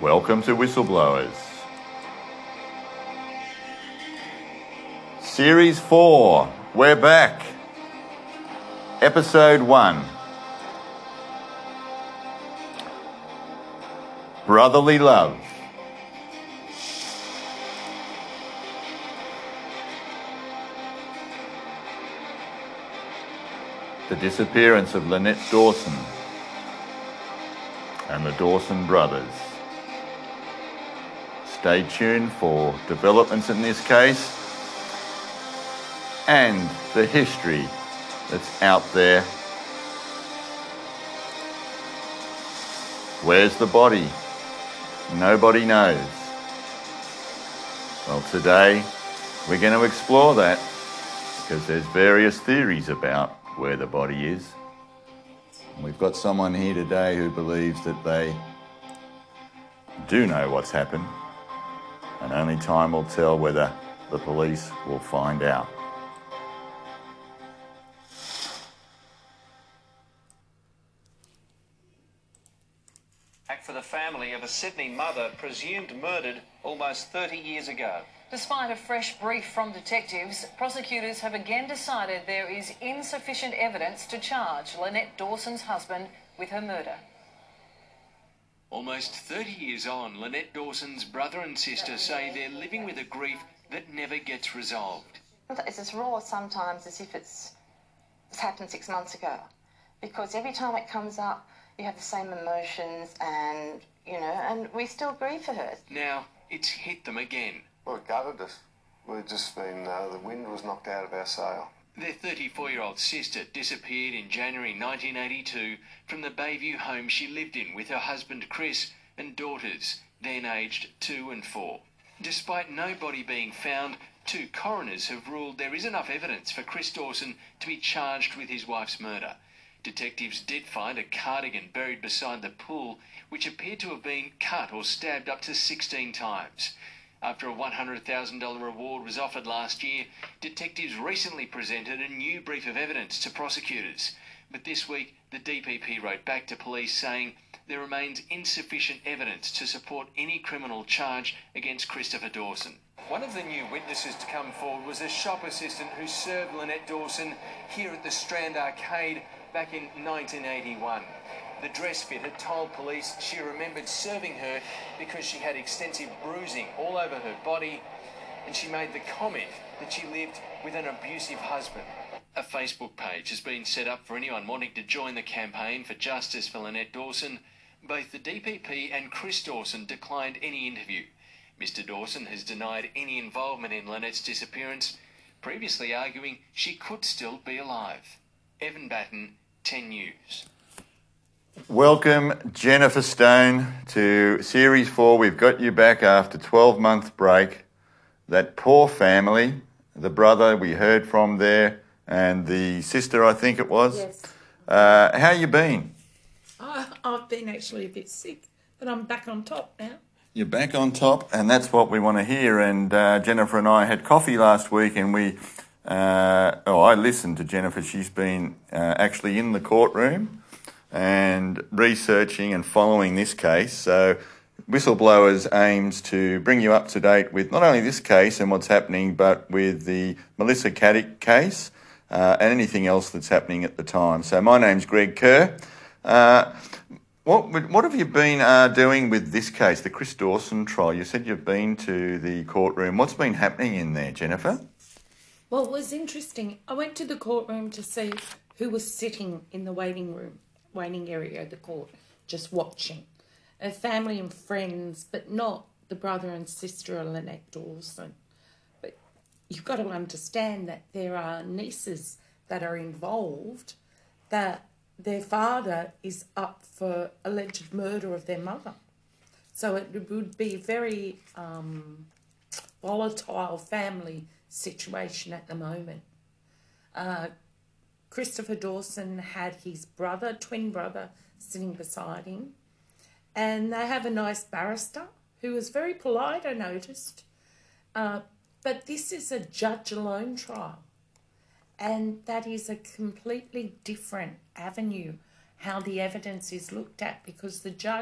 Welcome to Whistleblowers. Series 4, we're back. Episode 1. Brotherly Love. The disappearance of Lynette Dawson and the Dawson brothers. Stay tuned for developments in this case and the history that's out there. Where's the body? Nobody knows. Well, today we're going to explore that because there's various theories about where the body is. We've got someone here today who believes that they do know what's happened, and only time will tell whether the police will find out. For the family of a Sydney mother presumed murdered almost 30 years ago. Despite a fresh brief from detectives, prosecutors have again decided there is insufficient evidence to charge Lynette Dawson's husband with her murder. Almost 30 years on, Lynette Dawson's brother and sister say they're living with a grief that never gets resolved. It's as raw sometimes as if it's happened 6 months ago, because every time it comes up, you have the same emotions and, and we still grieve for her. Now, it's hit them again. Well, it gutted us. We've just been, the wind was knocked out of our sail. Their 34-year-old sister disappeared in January 1982 from the Bayview home she lived in with her husband Chris and daughters, then aged 2 and 4. Despite no body being found, 2 coroners have ruled there is enough evidence for Chris Dawson to be charged with his wife's murder. Detectives did find a cardigan buried beside the pool, which appeared to have been cut or stabbed up to 16 times. After a $100,000 reward was offered last year, detectives recently presented a new brief of evidence to prosecutors. But this week, the DPP wrote back to police saying there remains insufficient evidence to support any criminal charge against Christopher Dawson. One of the new witnesses to come forward was a shop assistant who served Lynette Dawson here at the Strand Arcade back in 1981. The dress fitter told police she remembered serving her because she had extensive bruising all over her body, and she made the comment that she lived with an abusive husband. A Facebook page has been set up for anyone wanting to join the campaign for justice for Lynette Dawson. Both the DPP and Chris Dawson declined any interview. Mr. Dawson has denied any involvement in Lynette's disappearance, previously arguing she could still be alive. Evan Batten, 10 News. Welcome, Jennifer Stone, to Series 4. We've got you back after 12-month break. That poor family, the brother we heard from there, and the sister, I think it was. Yes. How you been? I've been actually a bit sick, but I'm back on top now. You're back on top, and that's what we want to hear. And Jennifer and I had coffee last week, and I listened to Jennifer. She's been actually in the courtroom and researching and following this case. So Whistleblowers aims to bring you up to date with not only this case and what's happening, but with the Melissa Caddick case and anything else that's happening at the time. So my name's Greg Kerr. What have you been doing with this case, the Chris Dawson trial? You said you've been to the courtroom. What's been happening in there, Jennifer? Well, it was interesting. I went to the courtroom to see who was sitting in the waiting area of the court, just watching. Family and friends, but not the brother and sister of Lynette Dawson. But you've got to understand that there are nieces that are involved, that their father is up for alleged murder of their mother. So it would be a very volatile family situation at the moment. Christopher Dawson had his brother, twin brother, sitting beside him. And they have a nice barrister who was very polite, I noticed. But this is a judge-alone trial. And that is a completely different avenue how the evidence is looked at, because the judge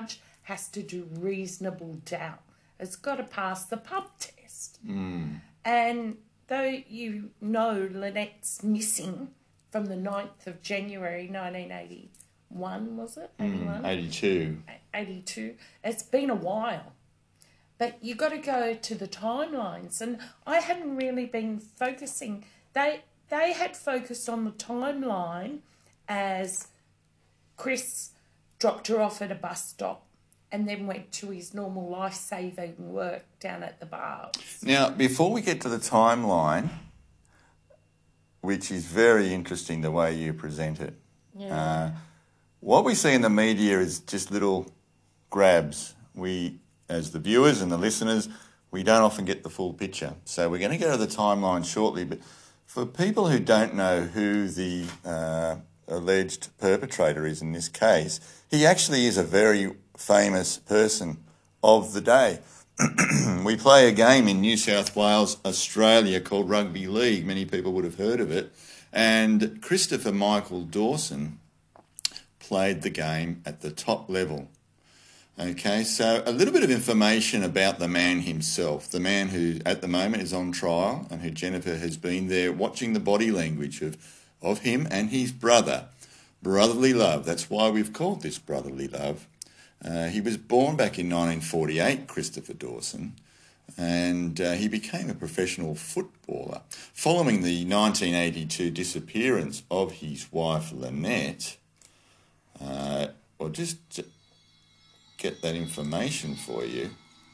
has to do reasonable doubt. It's got to pass the pub test. And though you know Lynette's missing from the 9th of January 1981, was it? 81? 82. 82. It's been a while. But you got to go to the timelines. And I hadn't really been focusing. They had focused on the timeline as Chris dropped her off at a bus stop and then went to his normal life-saving work down at the bars. Now, before we get to the timeline, which is very interesting the way you present it, what we see in the media is just little grabs. We, as the viewers and the listeners, we don't often get the full picture. So we're going to go to the timeline shortly, but for people who don't know who the alleged perpetrator is in this case, he actually is a very famous person of the day. We play a game in New South Wales, Australia, called Rugby League. Many people would have heard of it. And Christopher Michael Dawson played the game at the top level. Okay, so a little bit of information about the man himself, the man who at the moment is on trial and who Jennifer has been there watching the body language of him and his brother. Brotherly love, that's why we've called this Brotherly Love. He was born back in 1948, Christopher Dawson, and he became a professional footballer. Following the 1982 disappearance of his wife, Lynette, I'll just get that information for you.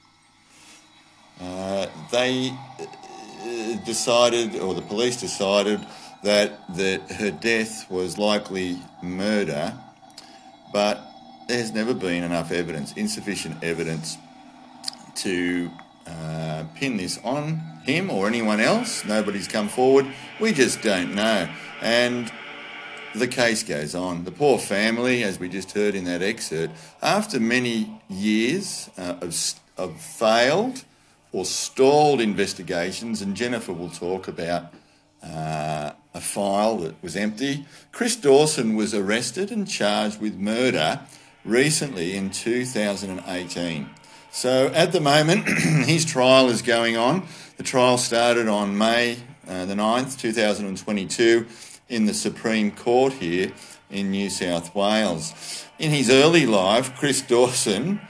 They decided, or the police decided, that her death was likely murder, but there's never been enough evidence, insufficient evidence to pin this on him or anyone else. Nobody's come forward. We just don't know. And the case goes on. The poor family, as we just heard in that excerpt, after many years of failed or stalled investigations, and Jennifer will talk about a file that was empty, Chris Dawson was arrested and charged with murder recently in 2018. So at the moment, his trial is going on. The trial started on May the 9th, 2022 in the Supreme Court here in New South Wales. In his early life, Chris Dawson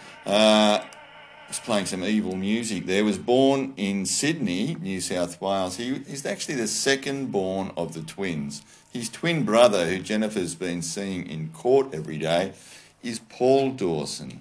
was playing some evil music there, was born in Sydney, New South Wales. He is actually the second born of the twins. His twin brother, who Jennifer's been seeing in court every day, is Paul Dawson.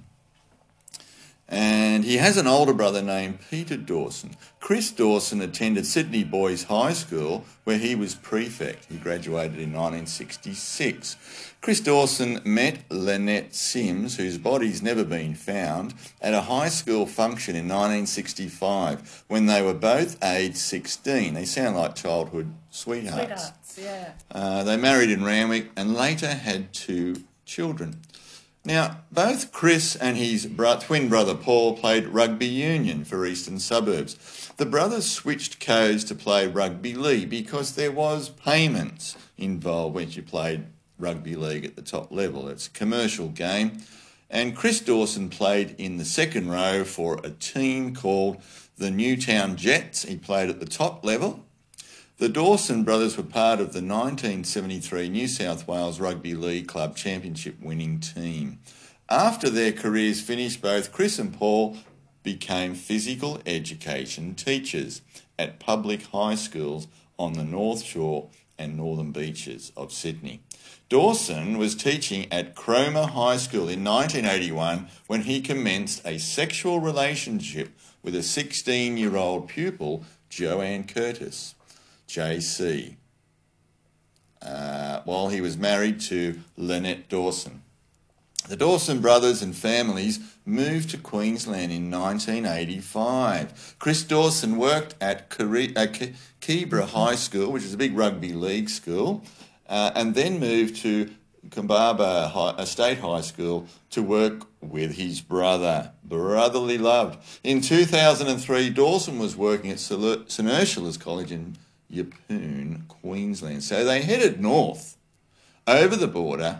And he has an older brother named Peter Dawson. Chris Dawson attended Sydney Boys High School, where he was prefect. He graduated in 1966. Chris Dawson met Lynette Sims, whose body's never been found, at a high school function in 1965 when they were both aged 16. They sound like childhood sweethearts. Yeah. They married in Randwick and later had 2 children. Now, both Chris and his twin brother Paul played rugby union for Eastern Suburbs. The brothers switched codes to play rugby league because there was payments involved when you played rugby league at the top level. It's a commercial game. And Chris Dawson played in the second row for a team called the Newtown Jets. He played at the top level. The Dawson brothers were part of the 1973 New South Wales Rugby League Club Championship winning team. After their careers finished, both Chris and Paul became physical education teachers at public high schools on the North Shore and Northern Beaches of Sydney. Dawson was teaching at Cromer High School in 1981 when he commenced a sexual relationship with a 16-year-old pupil, Joanne Curtis. JC, while he was married to Lynette Dawson. The Dawson brothers and families moved to Queensland in 1985. Chris Dawson worked at Keebra High School, which is a big rugby league school, and then moved to Kambaba State High School to work with his brother. Brotherly love. In 2003, Dawson was working at St Ursula's College in Yeppoon, Queensland. So they headed north over the border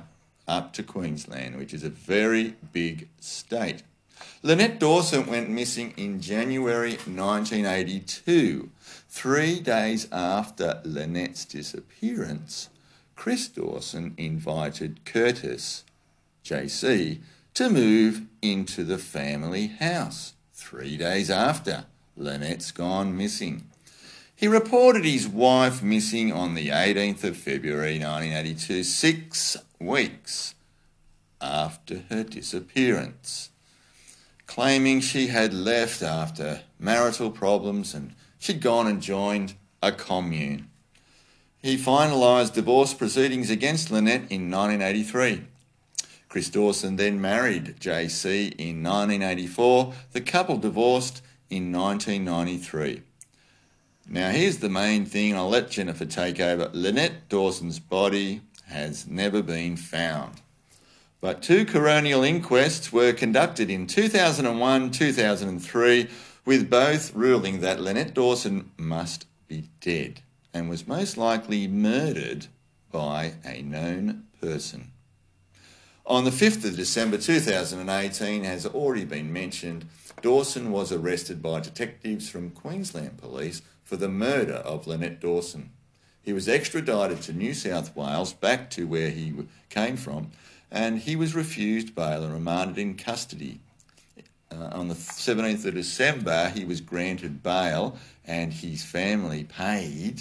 up to Queensland, which is a very big state. Lynette Dawson went missing in January 1982. 3 days after Lynette's disappearance, Chris Dawson invited Curtis, JC, to move into the family house 3 days after Lynette's gone missing. He reported his wife missing on the 18th of February 1982, 6 weeks after her disappearance, claiming she had left after marital problems and she'd gone and joined a commune. He finalised divorce proceedings against Lynette in 1983. Chris Dawson then married JC in 1984. The couple divorced in 1993. Now here's the main thing, I'll let Jennifer take over. Lynette Dawson's body has never been found. But 2 coronial inquests were conducted in 2001, 2003, with both ruling that Lynette Dawson must be dead and was most likely murdered by a known person. On the 5th of December 2018, as already been mentioned, Dawson was arrested by detectives from Queensland Police for the murder of Lynette Dawson. He was extradited to New South Wales, back to where he came from, and he was refused bail and remanded in custody. On the 17th of December, he was granted bail and his family paid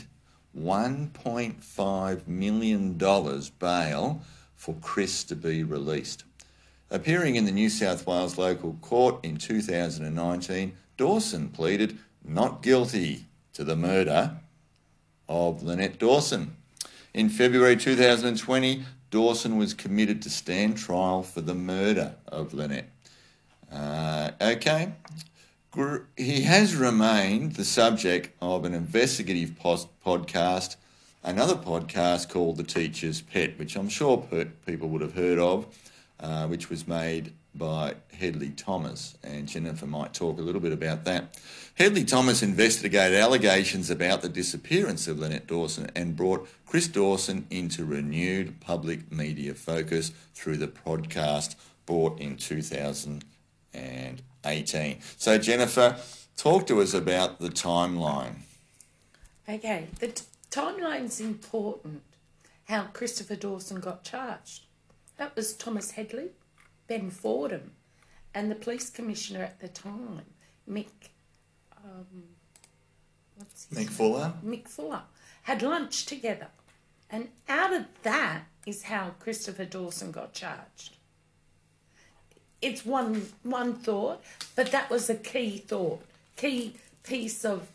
$1.5 million bail for Chris to be released. Appearing in the New South Wales local court in 2019, Dawson pleaded not guilty to the murder of Lynette Dawson. In February 2020, Dawson was committed to stand trial for the murder of Lynette. He has remained the subject of an investigative podcast, another podcast called The Teacher's Pet, which I'm sure people would have heard of, which was made by Hedley Thomas, and Jennifer might talk a little bit about that. Hedley Thomas investigated allegations about the disappearance of Lynette Dawson and brought Chris Dawson into renewed public media focus through the podcast bought in 2018. So Jennifer, talk to us about the timeline. Okay, the timeline's important, how Christopher Dawson got charged. That was Thomas Hedley, Ben Fordham, and the police commissioner at the time, Mick Fuller, had lunch together. And out of that is how Christopher Dawson got charged. It's one thought, but that was a key piece of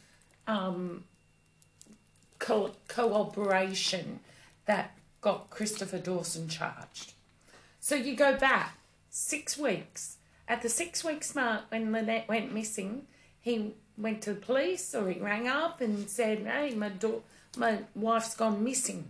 cooperation that got Christopher Dawson charged. So you go back 6 weeks. At the 6 weeks mark when Lynette went missing, he went to the police or he rang up and said, hey, my wife's gone missing.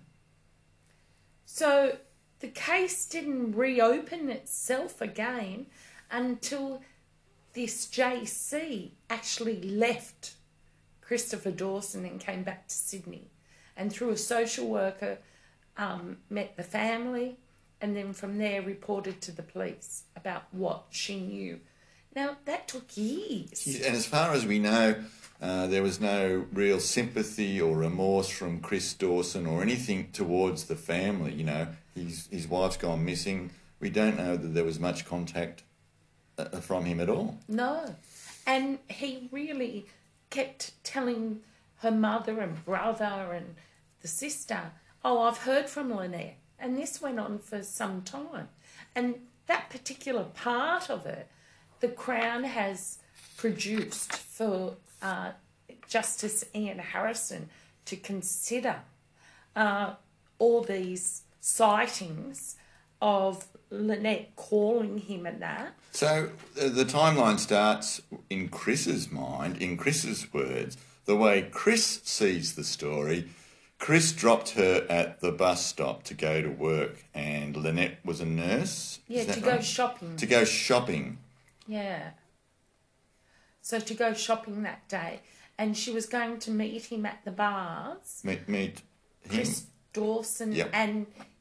So the case didn't reopen itself again until this JC actually left Christopher Dawson and came back to Sydney. And through a social worker, met the family, and then from there reported to the police about what she knew. Now, that took years. And as far as we know, there was no real sympathy or remorse from Chris Dawson or anything towards the family. You know, his wife's gone missing. We don't know that there was much contact from him at all. No. And he really kept telling her mother and brother and the sister, oh, I've heard from Lynette. And this went on for some time. And that particular part of it, the Crown has produced for Justice Ian Harrison to consider all these sightings of Lynette calling him and that. So the timeline starts in Chris's mind, in Chris's words, the way Chris sees the story. Chris dropped her at the bus stop to go to work, and Lynette was a nurse. Yeah, to go shopping. To go shopping. Yeah. So to go shopping that day, and she was going to meet him at the bars. Meet him. Chris Dawson, yep. and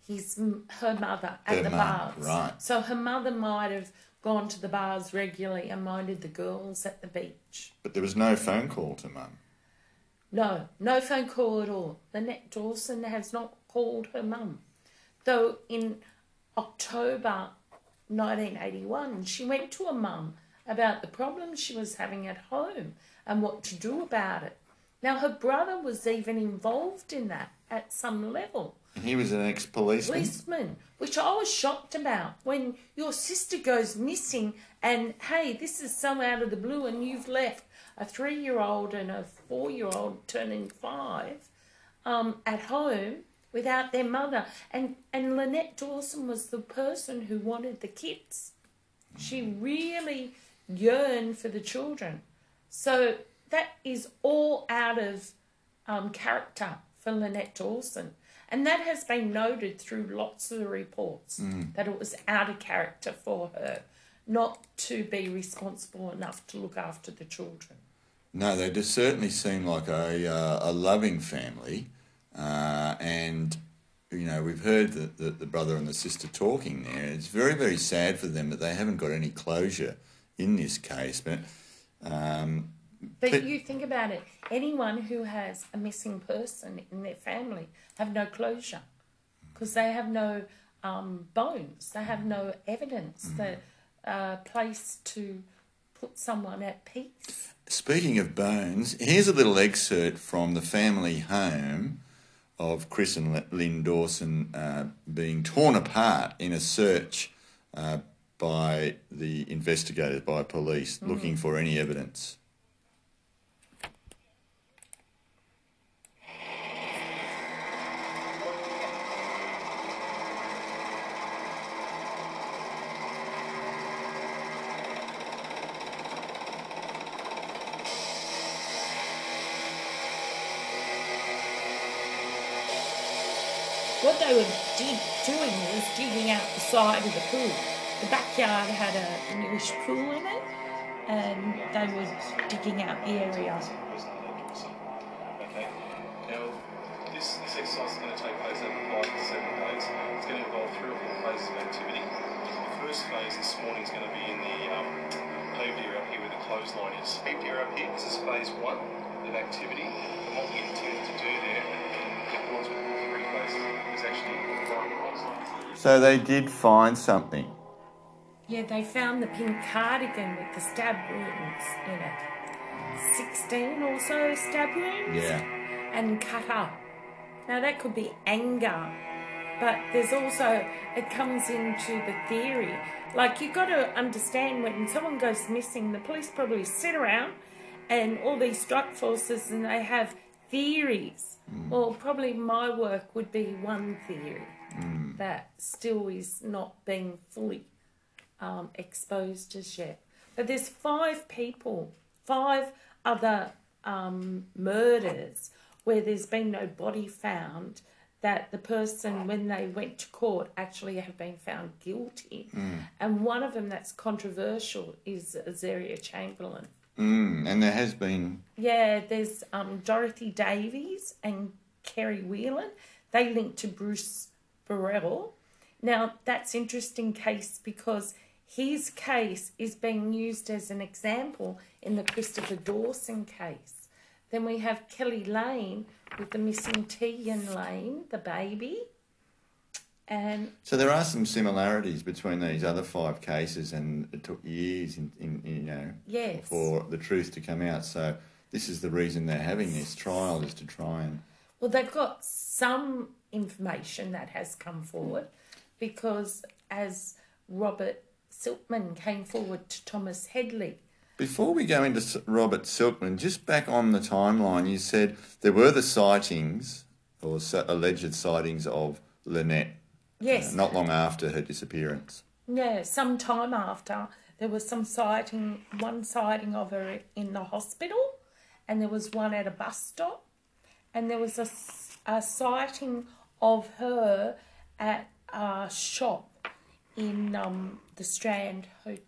her mother at Her the mum, bars. right. So her mother might have gone to the bars regularly and minded the girls at the beach. But there was no phone call to mum. No phone call at all. Lynette Dawson has not called her mum. Though in October 1981, she went to her mum about the problems she was having at home and what to do about it. Now, her brother was even involved in that at some level. He was an ex-policeman. Policeman, which I was shocked about. When your sister goes missing and, hey, this is so out of the blue and you've left a 3-year-old and a 4-year-old turning 5 at home without their mother. And Lynette Dawson was the person who wanted the kids. She really yearned for the children. So that is all out of character for Lynette Dawson. And that has been noted through lots of the reports, that it was out of character for her not to be responsible enough to look after the children. No, they just certainly seem like a loving family. And, you know, we've heard the brother and the sister talking there. It's very, very sad for them that they haven't got any closure in this case. But you think about it, anyone who has a missing person in their family have no closure because they have no bones, they have no evidence, place to put someone at peace. Speaking of bones, here's a little excerpt from the family home of Chris and Lynn Dawson being torn apart in a search by the investigators, by police, looking for any evidence. What they were doing was digging out the side of the pool. The backyard had a newish pool in it, and they were digging out the area. Okay. Now, this exercise is going to take place over 5 to 7 days. It's going to involve 3 or 4 phases of activity. The first phase this morning is going to be in the paved area up here where the clothesline is. Paved area up here, this is phase 1 of activity. And what we intend to do there, in accordance with all 3 phases, is actually run the clothesline. So they did find something. Yeah, they found the pink cardigan with the stab wounds in it. 16 or so stab wounds. Yeah. And cut up. Now that could be anger, but there's also, it comes into the theory. Like, you've got to understand, when someone goes missing, the police probably sit around and all these strike forces and they have theories. Well, probably my work would be one theory that still is not being fully exposed as yet. But there's 5 people, 5 other murders where there's been no body found, that the person, when they went to court, actually have been found guilty. And one of them that's controversial is Azaria Chamberlain. And there has been... Yeah, there's Dorothy Davies and Kerry Whelan. They linked to Bruce Burrell. Now, that's an interesting case because his case is being used as an example in the Christopher Dawson case. Then we have Kelly Lane with the missing Tegan Lane, the baby. And So there are some similarities between these other 5 cases, and it took years yes, for the truth to come out. So this is the reason they're having this trial, is to try and... well, they've got some information that has come forward because as Robert Silkman came forward to Thomas Headley. Before we go into Robert Silkman, just back on the timeline, you said there were the sightings, or alleged sightings, of Lynette. Yes. Not long after her disappearance. Yeah, some time after, there was one sighting of her in the hospital, and there was one at a bus stop, and there was a sighting of her at a shop in the Strand,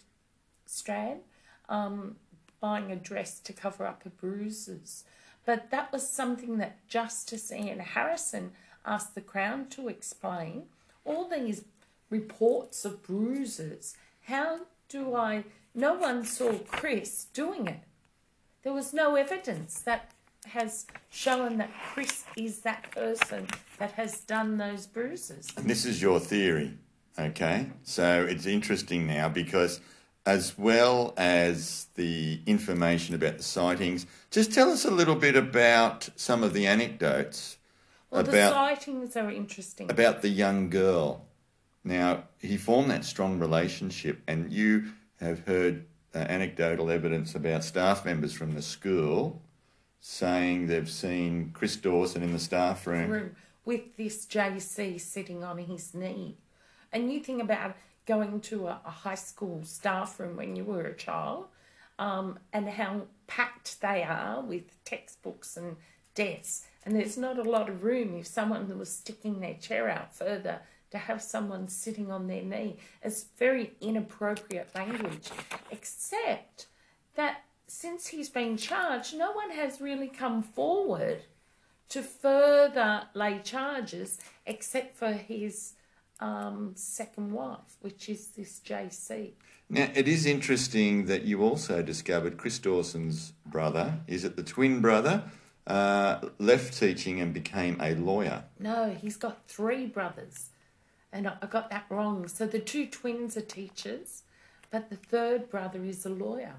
buying a dress to cover up her bruises. But that was something that Justice Ian Harrison asked the Crown to explain, all these reports of bruises. How do I... No one saw Chris doing it. There was no evidence that has shown that Chris is that person that has done those bruises. And this is your theory, okay? So it's interesting now because as well as the information about the sightings, just tell us a little bit about some of the anecdotes. Well, the sightings are interesting. About the young girl. Now, he formed that strong relationship, and you have heard anecdotal evidence about staff members from the school saying they've seen Chris Dawson in the staff room with this JC sitting on his knee. And you think about going to a high school staff room when you were a child, and how packed they are with textbooks and desks. And there's not a lot of room if someone was sticking their chair out further to have someone sitting on their knee. It's very inappropriate language, except that since he's been charged, no one has really come forward to further lay charges except for his second wife, which is this JC. Now, it is interesting that you also discovered Chris Dawson's brother, is it the twin brother, left teaching and became a lawyer. No, he's got 3 brothers, and I got that wrong. So the 2 twins are teachers, but the 3rd brother is a lawyer.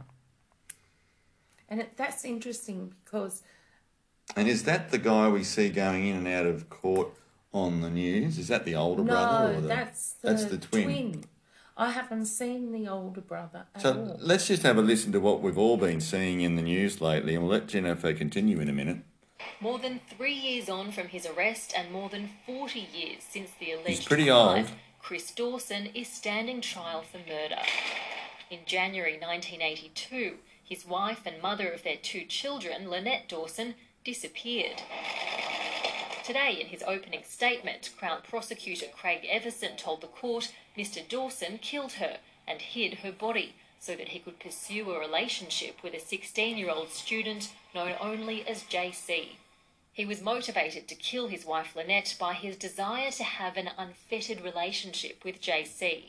And that's interesting because... And is that the guy we see going in and out of court on the news? Is that the older brother? No, that's the twin. I haven't seen the older brother at all. Let's just have a listen to what we've all been seeing in the news lately, and we'll let Jennifer continue in a minute. More than 3 years on from his arrest and more than 40 years since the alleged He's pretty crime, old. Chris Dawson is standing trial for murder. In January 1982, his wife and mother of their 2 children, Lynette Dawson, disappeared. Today, in his opening statement, Crown Prosecutor Craig Everson told the court Mr. Dawson killed her and hid her body so that he could pursue a relationship with a 16-year-old student known only as JC. He was motivated to kill his wife Lynette by his desire to have an unfettered relationship with JC.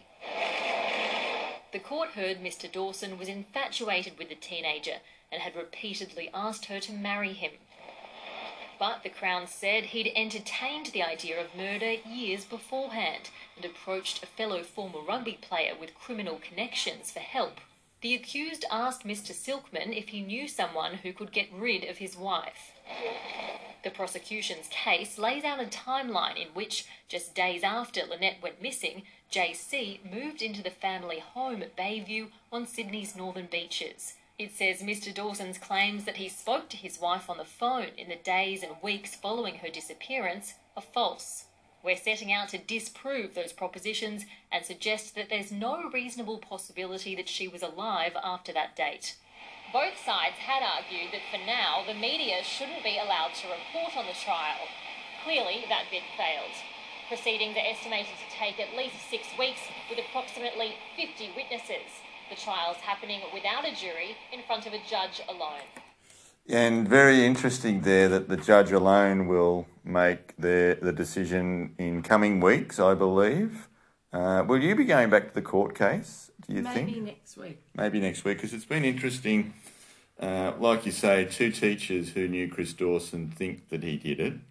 The court heard Mr. Dawson was infatuated with the teenager and had repeatedly asked her to marry him. But the Crown said he'd entertained the idea of murder years beforehand and approached a fellow former rugby player with criminal connections for help. The accused asked Mr. Silkman if he knew someone who could get rid of his wife. The prosecution's case lays out a timeline in which, just days after Lynette went missing, JC moved into the family home at Bayview on Sydney's northern beaches. It says Mr. Dawson's claims that he spoke to his wife on the phone in the days and weeks following her disappearance are false. We're setting out to disprove those propositions and suggest that there's no reasonable possibility that she was alive after that date. Both sides had argued that for now, the media shouldn't be allowed to report on the trial. Clearly, that bid failed. Proceedings are estimated to take at least 6 weeks with approximately 50 witnesses. The trial's happening without a jury in front of a judge alone. And very interesting there that the judge alone will make the decision in coming weeks, I believe. Will you be going back to the court case, do you think? Maybe next week. Maybe next week, because it's been interesting. Like you say, 2 teachers who knew Chris Dawson think that he did it.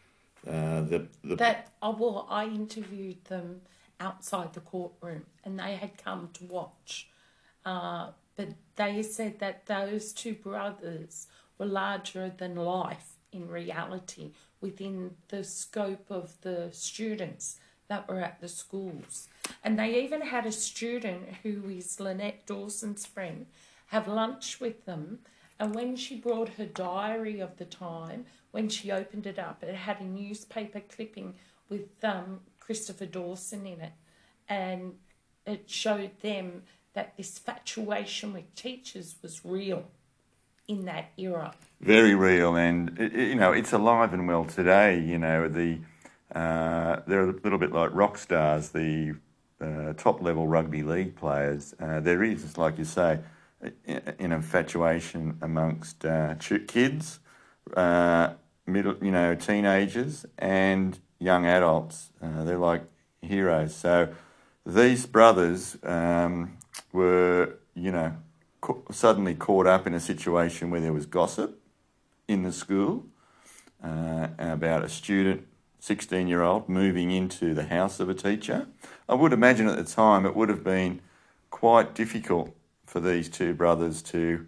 I interviewed them outside the courtroom and they had come to watch. But they said that those 2 brothers were larger than life in reality within the scope of the students that were at the schools. And they even had a student who is Lynette Dawson's friend have lunch with them, and when she brought her diary of the time, when she opened it up, it had a newspaper clipping with Christopher Dawson in it, and it showed them that this infatuation with teachers was real in that era. Very real, and it's alive and well today. They're a little bit like rock stars, the top-level rugby league players. There is, like you say, an infatuation amongst kids, teenagers, and young adults. They're like heroes. So these brothers were, suddenly caught up in a situation where there was gossip in the school about a student, 16-year-old, moving into the house of a teacher. I would imagine at the time it would have been quite difficult for these two brothers to,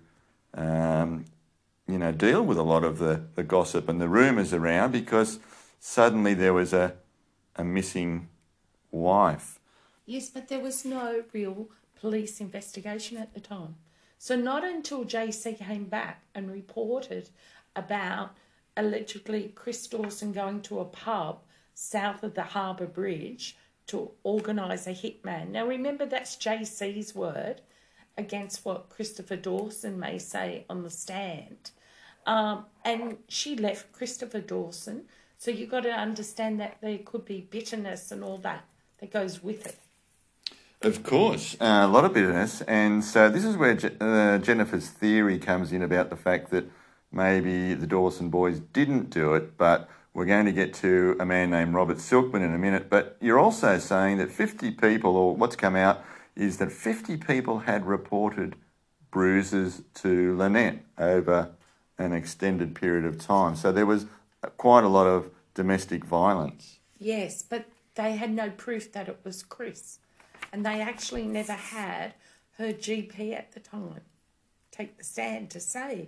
deal with a lot of the gossip and the rumours around, because suddenly there was a missing wife. Yes, but there was no real police investigation at the time. So not until JC came back and reported about allegedly Chris Dawson going to a pub south of the Harbour Bridge to organise a hitman. Now remember, that's JC's word against what Christopher Dawson may say on the stand. And she left Christopher Dawson, so you've got to understand that there could be bitterness and all that goes with it. Of course, a lot of bitterness. And so this is where Jennifer's theory comes in about the fact that maybe the Dawson boys didn't do it, but we're going to get to a man named Robert Silkman in a minute. But you're also saying that 50 people, or what's come out, is that 50 people had reported bruises to Lynette over an extended period of time. So there was quite a lot of domestic violence. Yes, but they had no proof that it was Chris. And they actually never had her GP at the time take the stand to say,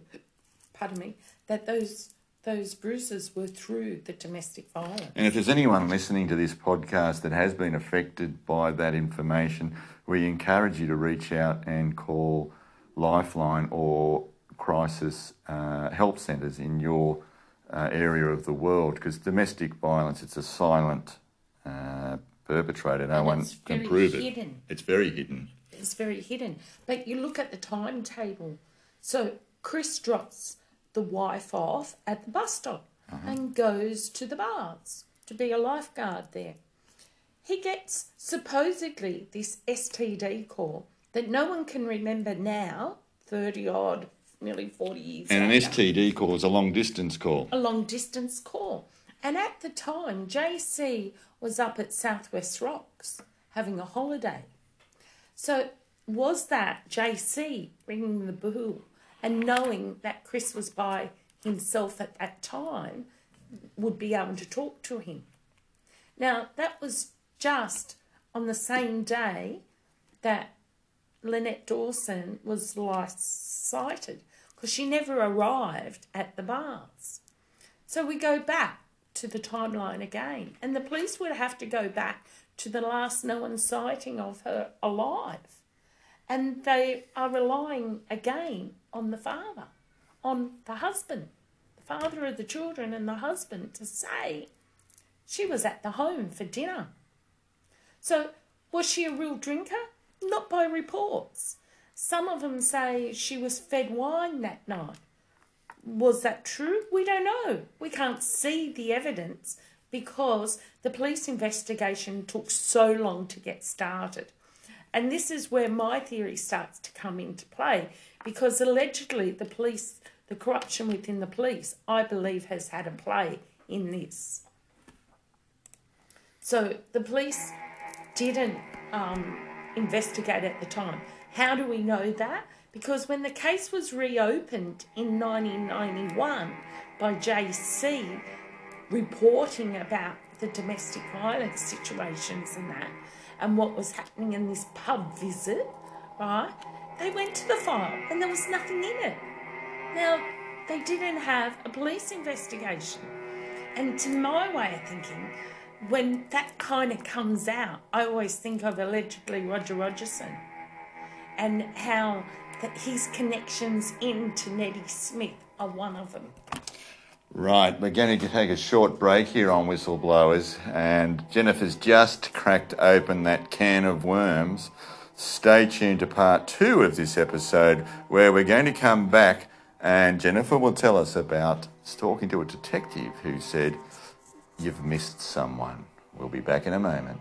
that those bruises were through the domestic violence. And if there's anyone listening to this podcast that has been affected by that information, we encourage you to reach out and call Lifeline or crisis help centres in your area of the world, because domestic violence, it's a silent perpetrator. No one can prove it. It's very hidden. It's very hidden. But you look at the timetable. So Chris drops the wife off at the bus stop and goes to the bars to be a lifeguard there. He gets supposedly this STD call that no one can remember now, 30-odd, nearly 40 years And later. an STD call is a long-distance call. A long-distance call. And at the time, JC was up at Southwest Rocks having a holiday. So was that JC ringing the bell and knowing that Chris was by himself at that time would be able to talk to him? Now, that was just on the same day that Lynette Dawson was sighted, because she never arrived at the bars. So we go back to the timeline again, and the police would have to go back to the last known sighting of her alive. And they are relying again on the father, on the husband, the father of the children and the husband, to say she was at the home for dinner. So was she a real drinker? Not by reports. Some of them say she was fed wine that night. Was that true? We don't know. We can't see the evidence because the police investigation took so long to get started. And this is where my theory starts to come into play, because allegedly the corruption within the police, I believe, has had a play in this. So the police didn't investigate at the time. How do we know that? Because when the case was reopened in 1991 by JC reporting about the domestic violence situations and that, and what was happening in this pub visit, right, they went to the file and there was nothing in it. Now, they didn't have a police investigation. And to my way of thinking, when that kind of comes out, I always think of allegedly Roger Rogerson and how his connections into Nettie Smith are one of them. Right, we're going to take a short break here on Whistleblowers, and Jennifer's just cracked open that can of worms. Stay tuned to part 2 of this episode, where we're going to come back and Jennifer will tell us about talking to a detective who said, "You've missed someone." We'll be back in a moment.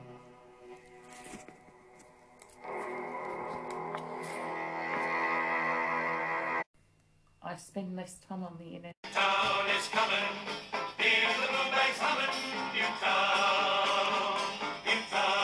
I spend less time on the internet. Town is coming, hear the boom bags humming, Newtown, Newtown.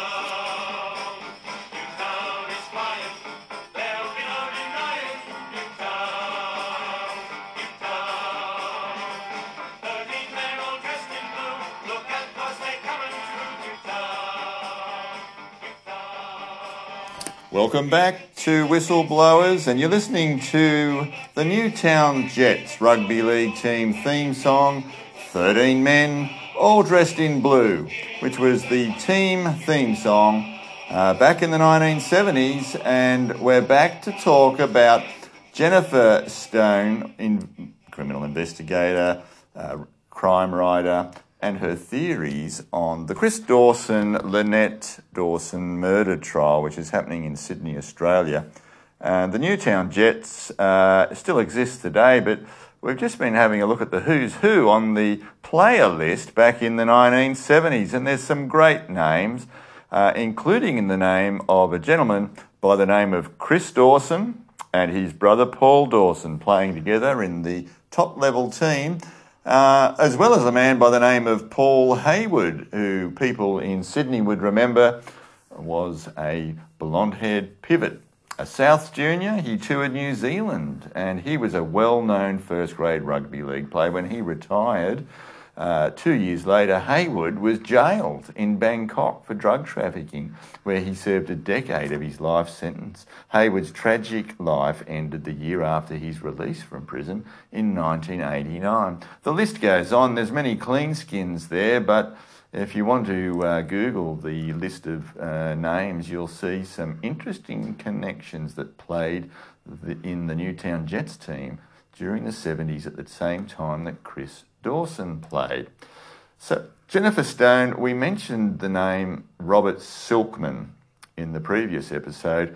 Welcome back to Whistleblowers, and you're listening to the Newtown Jets Rugby League team theme song, 13 Men All Dressed in Blue, which was the team theme song back in the 1970s, and we're back to talk about Jennifer Stone, criminal investigator, crime writer, and her theories on the Chris Dawson, Lynette Dawson murder trial, which is happening in Sydney, Australia. The Newtown Jets still exist today, but we've just been having a look at the who's who on the player list back in the 1970s, and there's some great names, including in the name of a gentleman by the name of Chris Dawson and his brother Paul Dawson playing together in the top-level team, as well as a man by the name of Paul Hayward, who people in Sydney would remember was a blonde-haired pivot. A South junior, he toured New Zealand, and he was a well-known first-grade rugby league player. When he retired 2 years later, Hayward was jailed in Bangkok for drug trafficking, where he served a decade of his life sentence. Hayward's tragic life ended the year after his release from prison in 1989. The list goes on. There's many clean skins there, but if you want to Google the list of names, you'll see some interesting connections that played in the Newtown Jets team during the 70s at the same time that Chris Dawson played. So, Jennifer Stone, we mentioned the name Robert Silkman in the previous episode.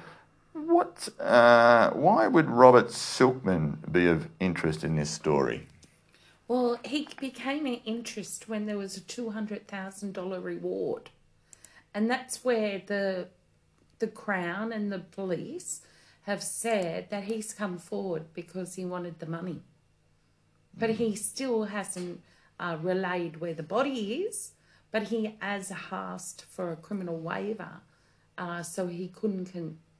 Why would Robert Silkman be of interest in this story? Well, he became an interest when there was a $200,000 reward. And that's where the Crown and the police have said that he's come forward because he wanted the money. But he still hasn't relayed where the body is, but he has asked for a criminal waiver so he couldn't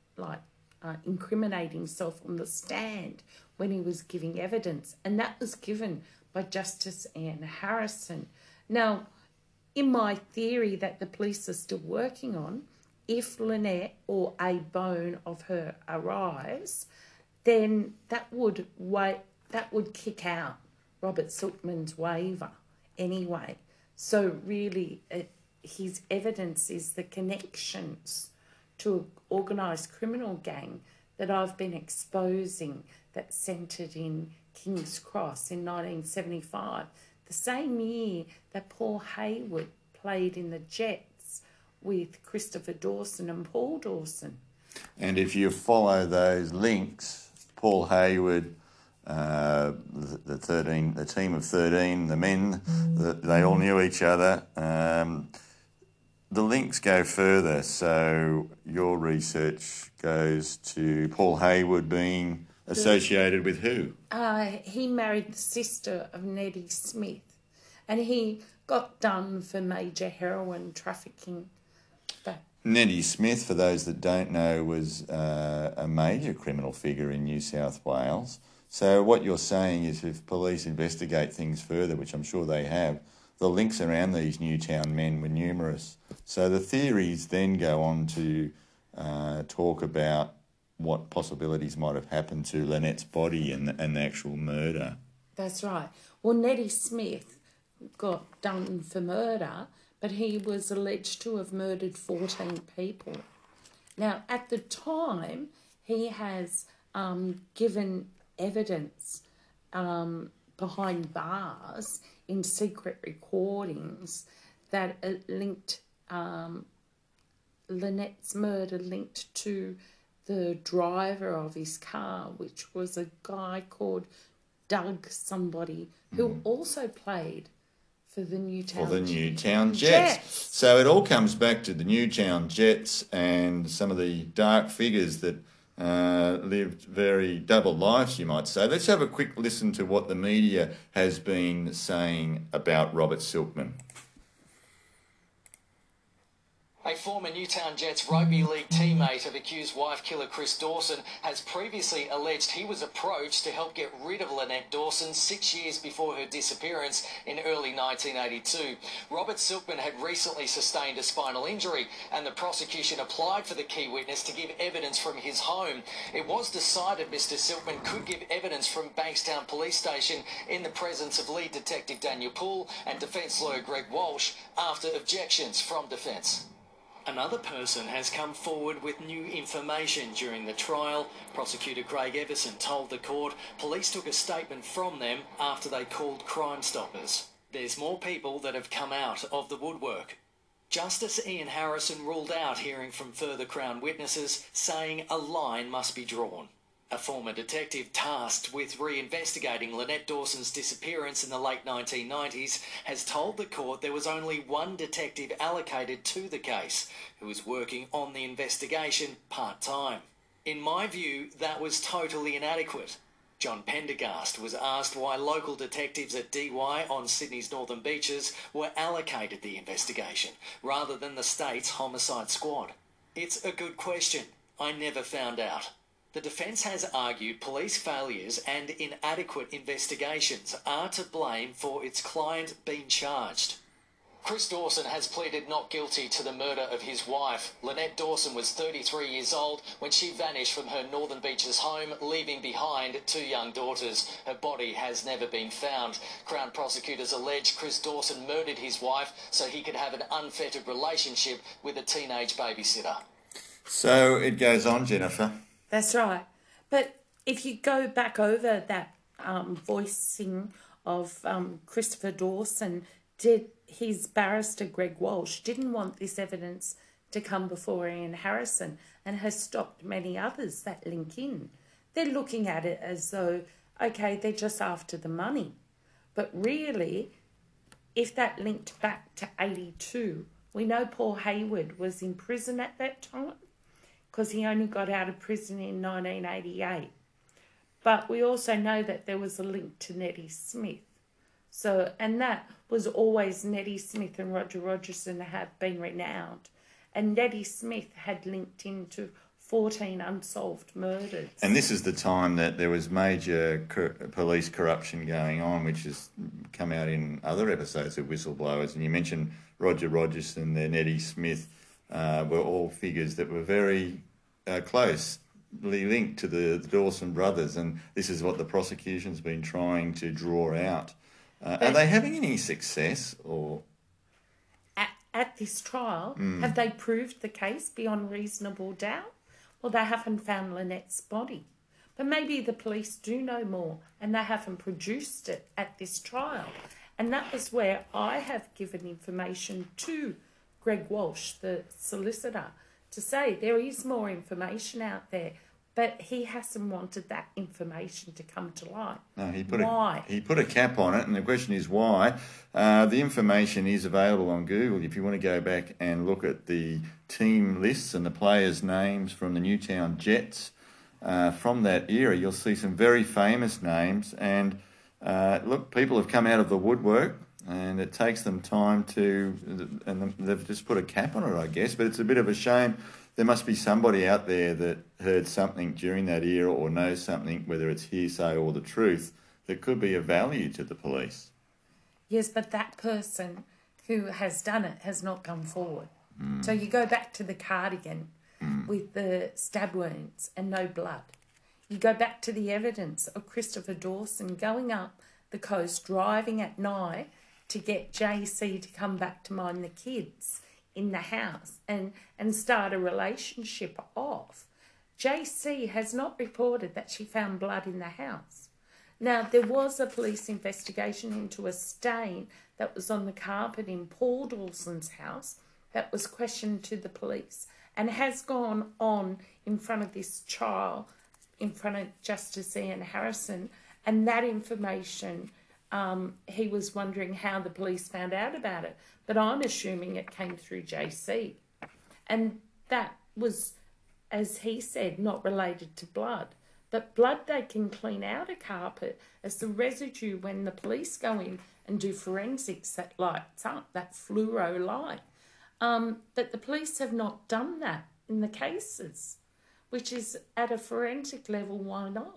incriminate himself on the stand when he was giving evidence. And that was given by Justice Anne Harrison. Now, in my theory that the police are still working on, if Lynette or a bone of her arrives, then that would kick out Robert Silkman's waiver anyway. So really, his evidence is the connections to an organised criminal gang that I've been exposing that centred in King's Cross in 1975, the same year that Paul Hayward played in the Jets with Christopher Dawson and Paul Dawson. And if you follow those links, Paul Hayward, the team of 13, the men, they all knew each other. The links go further. So your research goes to Paul Hayward being associated with who? He married the sister of Nettie Smith, and he got done for major heroin trafficking. Nettie Smith, for those that don't know, was a major criminal figure in New South Wales. So what you're saying is if police investigate things further, which I'm sure they have, the links around these Newtown men were numerous. So the theories then go on to talk about what possibilities might have happened to Lynette's body and the actual murder. That's right. Well, Nettie Smith got done for murder, but he was alleged to have murdered 14 people. Now, at the time, he has given evidence behind bars in secret recordings that linked Lynette's murder linked to the driver of his car, which was a guy called Doug somebody, who also played for the Newtown Jets. So it all comes back to the Newtown Jets and some of the dark figures that lived very double lives, you might say. Let's have a quick listen to what the media has been saying about Robert Silkman. A former Newtown Jets rugby league teammate of accused wife killer Chris Dawson has previously alleged he was approached to help get rid of Lynette Dawson 6 years before her disappearance in early 1982. Robert Silkman had recently sustained a spinal injury and the prosecution applied for the key witness to give evidence from his home. It was decided Mr Silkman could give evidence from Bankstown Police Station in the presence of lead detective Daniel Poole and defence lawyer Greg Walsh after objections from defence. Another person has come forward with new information during the trial. Prosecutor Craig Everson told the court police took a statement from them after they called Crime Stoppers. There's more people that have come out of the woodwork. Justice Ian Harrison ruled out hearing from further Crown witnesses, saying a line must be drawn. A former detective tasked with reinvestigating Lynette Dawson's disappearance in the late 1990s has told the court there was only one detective allocated to the case who was working on the investigation part-time. In my view, that was totally inadequate. John Pendergast was asked why local detectives at DY on Sydney's northern beaches were allocated the investigation rather than the state's homicide squad. It's a good question. I never found out. The defence has argued police failures and inadequate investigations are to blame for its client being charged. Chris Dawson has pleaded not guilty to the murder of his wife. Lynette Dawson was 33 years old when she vanished from her Northern Beaches home, leaving behind 2 young daughters. Her body has never been found. Crown prosecutors allege Chris Dawson murdered his wife so he could have an unfettered relationship with a teenage babysitter. So it goes on, Jennifer. That's right. But if you go back over that voicing of Christopher Dawson, his barrister Greg Walsh didn't want this evidence to come before Ian Harrison and has stopped many others that link in. They're looking at it as though, okay, they're just after the money. But really, if that linked back to 82, we know Paul Hayward was in prison at that time, because he only got out of prison in 1988. But we also know that there was a link to Nettie Smith. So, and that was always Nettie Smith and Roger Rogerson have been renowned. And Nettie Smith had linked into 14 unsolved murders. And this is the time that there was major police corruption going on, which has come out in other episodes of Whistleblowers. And you mentioned Roger Rogerson there, Nettie Smith, were all figures that were very closely linked to the Dawson brothers, and this is what the prosecution's been trying to draw out. Are they having any success? Or at this trial, have they proved the case beyond reasonable doubt? Well, they haven't found Lynette's body. But maybe the police do know more and they haven't produced it at this trial. And that was where I have given information to Greg Walsh, the solicitor, to say there is more information out there, but he hasn't wanted that information to come to light. No, why? He put a cap on it, and the question is why. The information is available on Google. If you want to go back and look at the team lists and the players' names from the Newtown Jets from that era, you'll see some very famous names. And look, people have come out of the woodwork, and it takes them time and they've just put a cap on it, I guess. But it's a bit of a shame. There must be somebody out there that heard something during that era or knows something, whether it's hearsay or the truth, that could be of value to the police. Yes, but that person who has done it has not come forward. So you go back to the cardigan with the stab wounds and no blood. You go back to the evidence of Christopher Dawson going up the coast, driving at night to get JC to come back to mind the kids in the house and start a relationship off. JC has not reported that she found blood in the house. Now, there was a police investigation into a stain that was on the carpet in Paul Dawson's house that was questioned to the police and has gone on in front of this trial, in front of Justice Ian Harrison, and that information, he was wondering how the police found out about it. But I'm assuming it came through JC. And that was, as he said, not related to blood. But blood they can clean out a carpet as the residue when the police go in and do forensics that lights up, that fluoro light. But the police have not done that in the cases, which is at a forensic level, why not?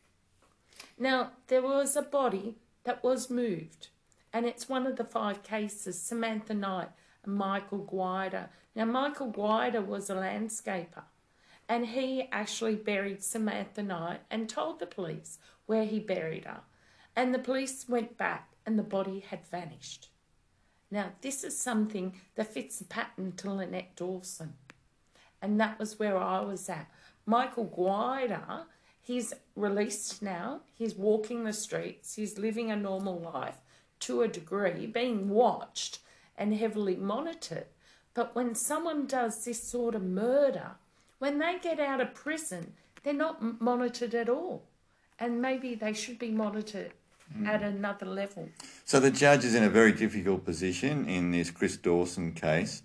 Now, there was a body that was moved, and it's one of the 5 cases, Samantha Knight and Michael Guida. Now, Michael Guida was a landscaper, and he actually buried Samantha Knight and told the police where he buried her. And the police went back and the body had vanished. Now, this is something that fits the pattern to Lynette Dawson. And that was where I was at. Michael Guida, he's released now. He's walking the streets. He's living a normal life to a degree, being watched and heavily monitored. But when someone does this sort of murder, when they get out of prison, they're not monitored at all. And maybe they should be monitored at another level. So the judge is in a very difficult position in this Chris Dawson case.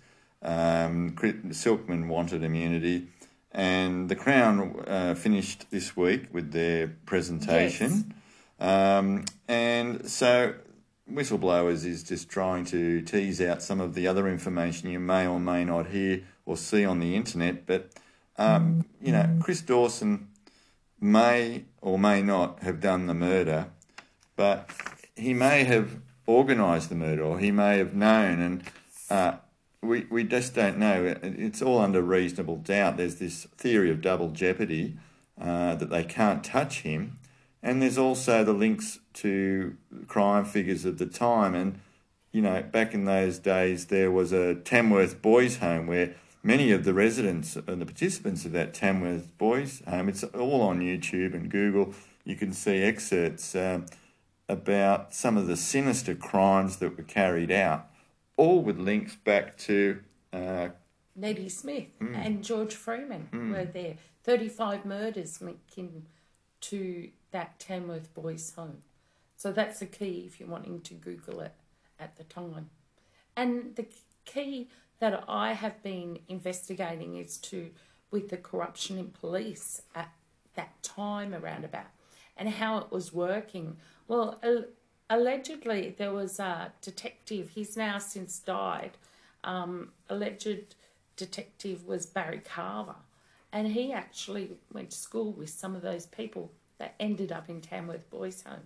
Silkman wanted immunity, and the Crown finished this week with their presentation. Yes. And so Whistleblowers is just trying to tease out some of the other information you may or may not hear or see on the internet. But, Chris Dawson may or may not have done the murder, but he may have organised the murder, or he may have known, and we just don't know. It's all under reasonable doubt. There's this theory of double jeopardy, that they can't touch him, and there's also the links to crime figures of the time. And, back in those days, there was a Tamworth boys' home where many of the residents and the participants of that Tamworth boys' home, it's all on YouTube and Google, you can see excerpts about some of the sinister crimes that were carried out, all with links back to Neddy Smith and George Freeman were there. 35 murders linking to that Tamworth boys' home. So that's the key if you're wanting to Google it at the time. And the key that I have been investigating is with the corruption in police at that time around about, and how it was working. Well, allegedly there was a detective, he's now since died, alleged detective was Barry Carver, and he actually went to school with some of those people that ended up in Tamworth Boys' Home.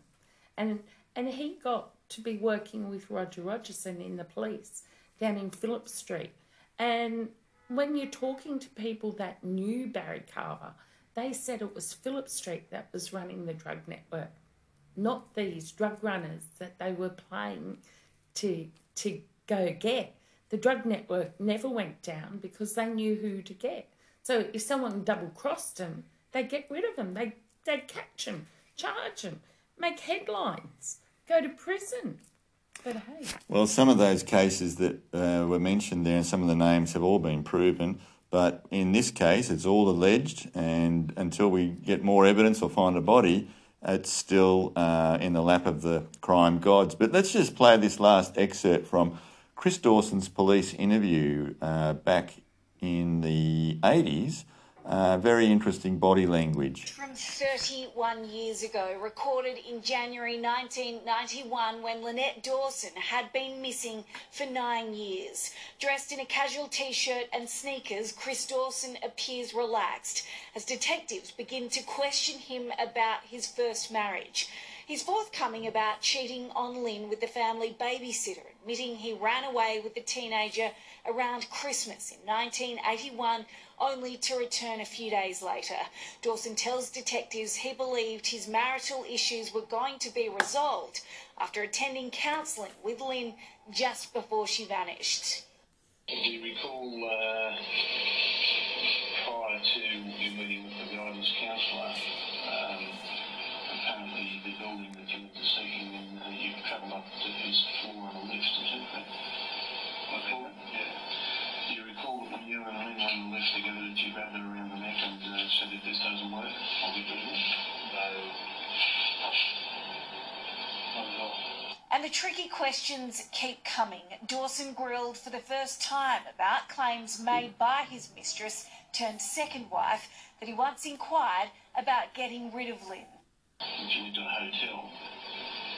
And he got to be working with Roger Rogerson in the police down in Phillip Street. And when you're talking to people that knew Barry Carver, they said it was Phillip Street that was running the drug network, not these drug runners that they were playing to go get. The drug network never went down because they knew who to get. So if someone double-crossed them, they'd get rid of them. They'd catch them, charge them, make headlines, go to prison. But hey. Well, some of those cases that were mentioned there, and some of the names have all been proven. But in this case, it's all alleged, and until we get more evidence or find a body, it's still in the lap of the crime gods. But let's just play this last excerpt from Chris Dawson's police interview back in the 80s. Very interesting body language. From 31 years ago, recorded in January 1991 when Lynette Dawson had been missing for 9 years. Dressed in a casual T-shirt and sneakers, Chris Dawson appears relaxed as detectives begin to question him about his first marriage. He's forthcoming about cheating on Lynn with the family babysitter, admitting he ran away with the teenager around Christmas in 1981, only to return a few days later. Dawson tells detectives he believed his marital issues were going to be resolved after attending counselling with Lynn just before she vanished. Do you recall prior to your meeting with the guidance counsellor, apparently the building that you went to see him in, you travelled up to his floor on a lift, is it? Yeah. Do you recall that when you and Lynn were on the lift together, that you grabbed her around the neck and said that this doesn't work? I'll get rid of it? No. Not at all. And the tricky questions keep coming. Dawson grilled for the first time about claims made by his mistress turned second wife that he once inquired about getting rid of Lynn. When she went to a hotel,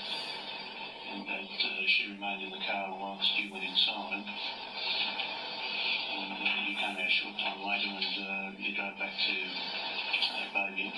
and that she remained in the car whilst you went inside, short time later, and he drove back to Bayview.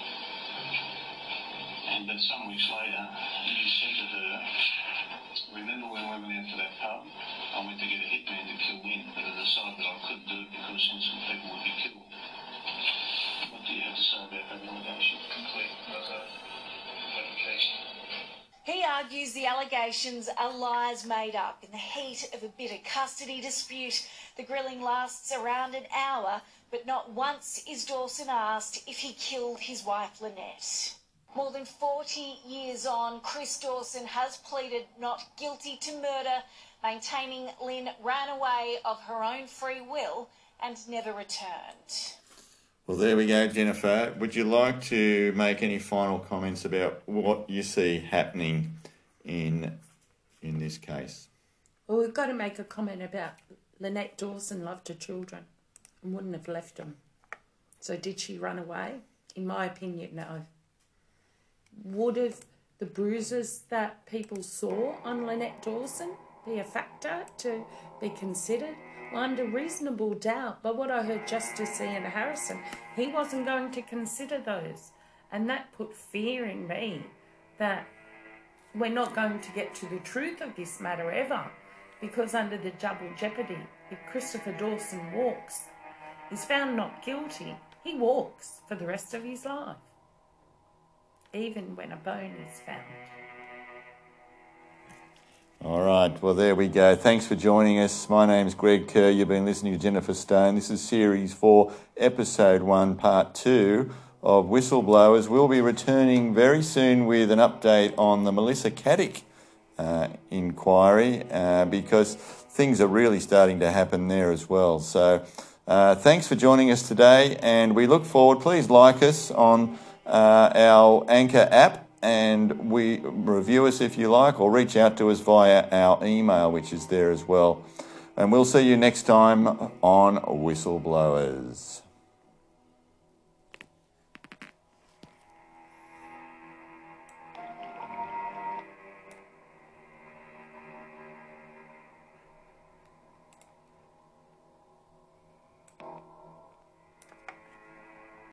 And then some weeks later, you said to her, remember when we went out to that pub? I went to get a hitman to kill him, but I decided that I couldn't do it because innocent people would be killed. What do you have to say about that allegation? Complete fabrication. He argues the allegations are lies made up. In the heat of a bitter custody dispute, the grilling lasts around an hour, but not once is Dawson asked if he killed his wife Lynette. More than 40 years on, Chris Dawson has pleaded not guilty to murder, maintaining Lynn ran away of her own free will and never returned. Well, there we go, Jennifer. Would you like to make any final comments about what you see happening in this case? Well, we've got to make a comment about Lynette Dawson loved her children and wouldn't have left them. So did she run away? In my opinion, no. Would have the bruises that people saw on Lynette Dawson be a factor to be considered? Well, under reasonable doubt, but what I heard Justice Ian Harrison, he wasn't going to consider those. And that put fear in me that we're not going to get to the truth of this matter ever, because under the double jeopardy, if Christopher Dawson is found not guilty, he walks for the rest of his life, even when a bone is found. All right, well, there we go. Thanks for joining us. My name's Greg Kerr. You've been listening to Jennifer Stone. This is Series 4, Episode 1, Part 2 of Whistleblowers. We'll be returning very soon with an update on the Melissa Caddick inquiry because things are really starting to happen there as well. So thanks for joining us today, and we look forward. Please like us on our Anchor app, and we review us if you like, or reach out to us via our email, which is there as well. And we'll see you next time on Whistleblowers.